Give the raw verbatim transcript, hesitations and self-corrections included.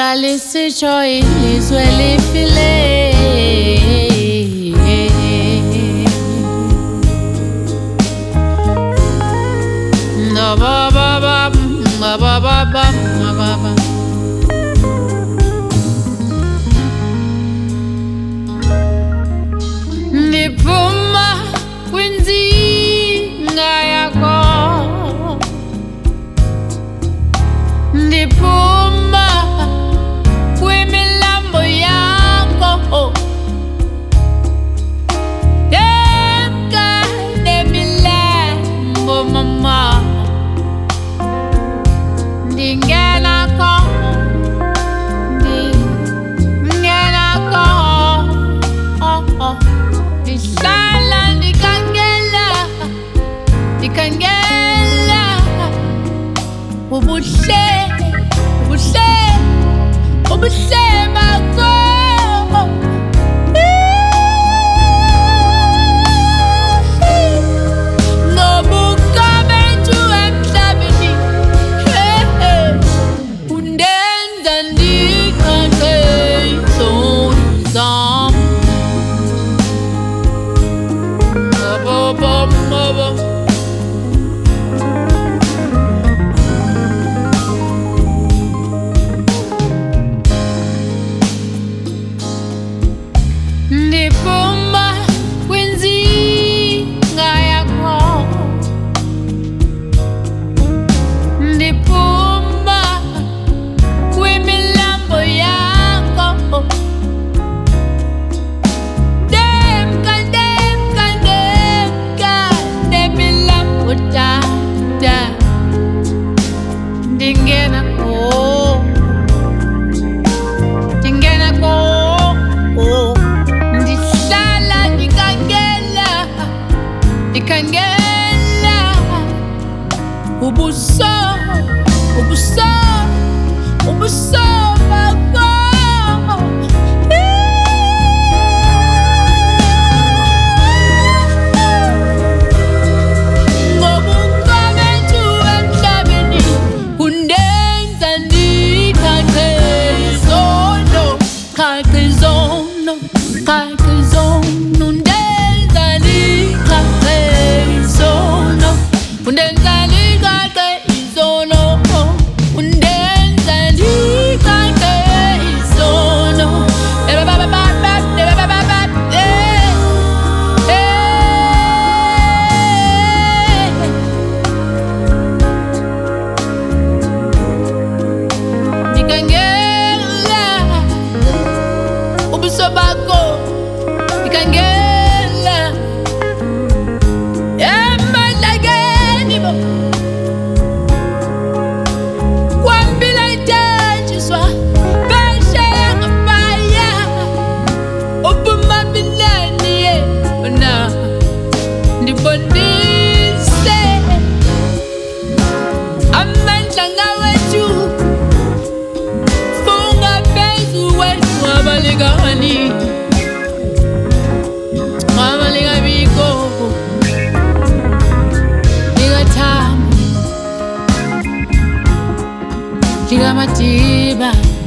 lisitsho ilizwe lifile. Ba ba ba ba ba ba ba ba ba. Ndiphuma kwinzinga yakho, ndiphuma kwimilambo yakho, yemka nemilambo mama, ndingena ko, ndingena ko, oh oh. Ndihlala ndikangela, ndikangela ubuhle, ubuhle, ubuhle bakho. Nobukho bethu emhlabeni, undenza ndikhange izono zam. Ba ba ba ba. Ndiphuma kwinzinga yakho, ndiphuma kwimilambo yakho, ndemka ndemka ndemka nemilambo dada, ndingena ko, ndingena ko, oh. Ndihlala ndikangela, ndikangela ubuso, ubuso, ubuso bakho. Ngobukho bethu emhlabeni, undenza ndikhange izono, khange izono, khange izono, undenza ndikhange izono, undenza ndikhange izono, undenza ndikhange izono. Ba ba ba ba ba ba ba ba, eh eh. Ndikangela ubuso bakho, ndikangela emadlakeni bo, kwambila itatshizwa phesheya ngaphaya, uphuma mileni yena ndibonise amandla ngawethu, funga phezu kwethu abalingani, abalingabikho, ndingathamba, ndingamadiba.